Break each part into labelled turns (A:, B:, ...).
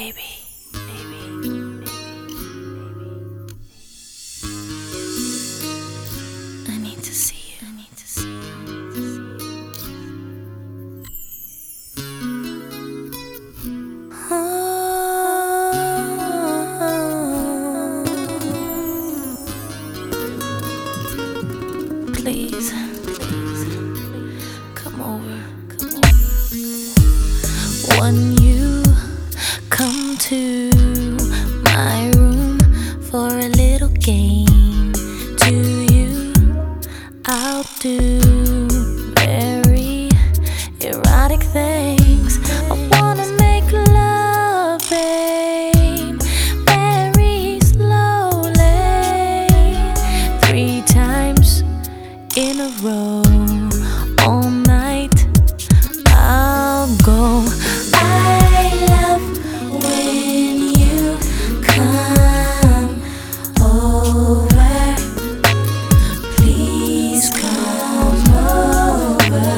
A: baby. I need to see you. Please, come over. When you come to my room for a little game, to you I'll do very erotic things. I wanna make love, babe, very slowly, 3 times in a row, all night I'll go. I love when you come over. Please come over.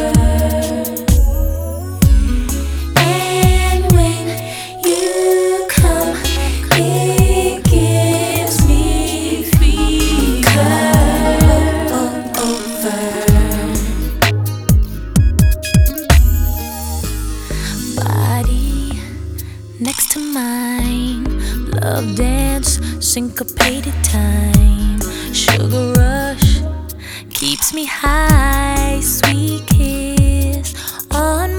A: And when you come, it gives me fever. Body next to mine, love dance, syncopated time, sugar rush keeps me high, sweet kiss on